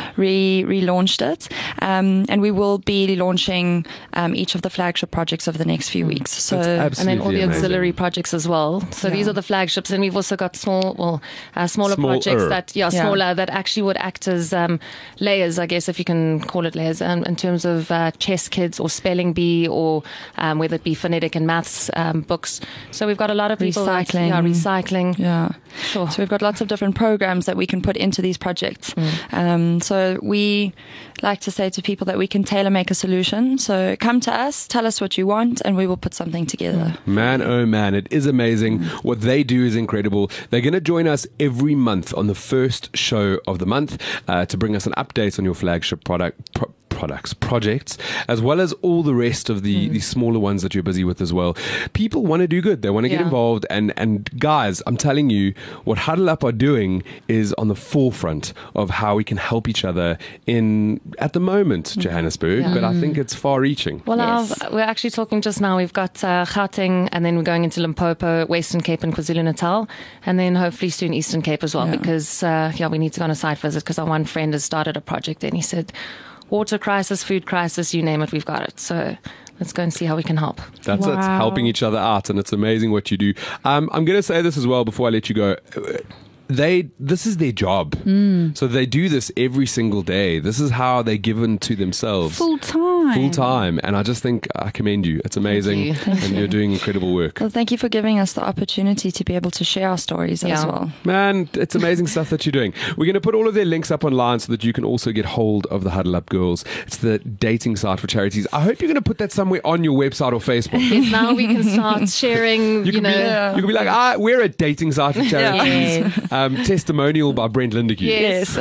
re relaunched it, um, and we will be launching um, each of the flagship projects over the next few weeks. So That's and then all the amazing. auxiliary projects as well. So Yeah. these are the flagships, and we've also got small, well, uh, smaller Smaller. projects that, yeah, Yeah. smaller that actually would act as um, layers, I guess, if you can call it layers, um, in terms of uh, chess kits or spelling bee, or um, whether it be phonetic and maths um, books. So we've got a lot of people that- Recycling. yeah, recycling. Yeah. Sure. So we've got lots of different programs that we can put into these projects. Um, so we like to say to people that we can tailor make a solution. So come to us, tell us what you want, and we will put something together. Man, oh man, it is amazing. What they do is incredible. They're going to join us every month on the first show of the month uh, to bring us an update on your flagship product. Pro- products, projects, as well as all the rest of the, mm. the smaller ones that you're busy with as well. People want to do good. They want to get Yeah. involved. And, and guys, I'm telling you, what Huddle Up are doing is on the forefront of how we can help each other in, at the moment, Johannesburg. Yeah. But I think it's far reaching. Well, Yes. our, we're actually talking just now. We've got uh, Gauteng, and then we're going into Limpopo, Western Cape, and KwaZulu-Natal, and then hopefully soon Eastern Cape as well. Yeah. Because uh, yeah, we need to go on a site visit. Because our one friend has started a project, and he said, water crisis, food crisis, you name it, we've got it. So let's go and see how we can help. That's it, Wow. helping each other out, and it's amazing what you do. Um, I'm going to say this as well before I let you go. They, this is their job. Mm. So they do this every single day. This is how they're given to themselves. Full time. Full time. And I just think I commend you. It's amazing. you. Thank and you're doing incredible work. Well, thank you for giving us the opportunity to be able to share our stories as Yeah. well. Man, it's amazing stuff that you're doing. We're going to put all of their links up online so that you can also get hold of the Huddle Up Girls. It's the dating site for charities. I hope you're going to put that somewhere on your website or Facebook. Yes, now we can start sharing, You you, can, know. be, you can be like, ah, we're a dating site for charities. Um, testimonial by Brent Lindeque. Yes.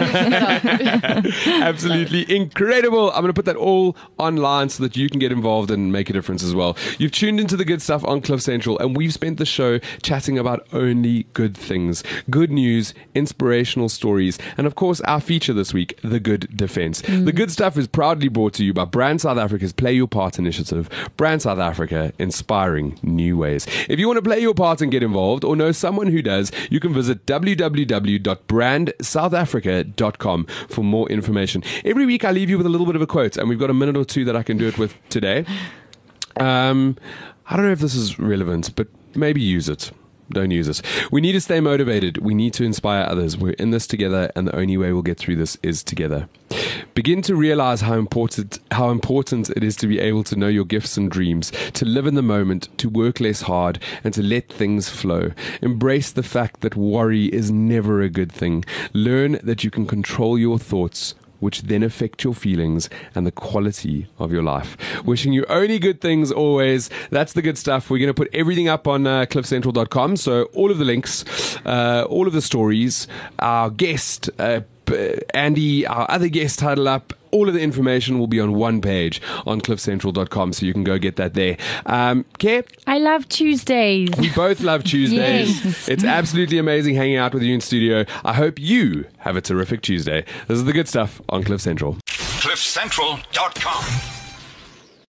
Absolutely incredible. I'm going to put that all online so that you can get involved and make a difference as well. You've tuned into the good stuff on Cliff Central, and we've spent the show chatting about only good things, good news, inspirational stories, and of course our feature this week, The Good Defense. Mm. The good stuff is proudly brought to you by Brand South Africa's Play Your Part initiative. Brand South Africa, inspiring new ways. If you want to play your part and get involved, or know someone who does, you can visit w w w dot brand south africa dot com for more information. Every week I leave you with a little bit of a quote, and we've got a minute or two that I can do it with today. Um, I don't know if this is relevant, but maybe use it. Don't use it. We need to stay motivated. We need to inspire others. We're in this together, and the only way we'll get through this is together. Begin to realize how important how important it is to be able to know your gifts and dreams, to live in the moment, to work less hard, and to let things flow. Embrace the fact that worry is never a good thing. Learn that you can control your thoughts, which then affect your feelings and the quality of your life. Wishing you only good things always. That's the good stuff. We're going to put everything up on uh, cliff central dot com. So all of the links, uh, all of the stories, our guest, uh, Andy, our other guest, Huddle Up, all of the information will be on one page on cliff central dot com, so you can go get that there. Um, Ke, I love Tuesdays. we both love Tuesdays. Yes. It's absolutely amazing hanging out with you in studio. I hope you have a terrific Tuesday. This is the good stuff on Cliff Central. cliff central dot com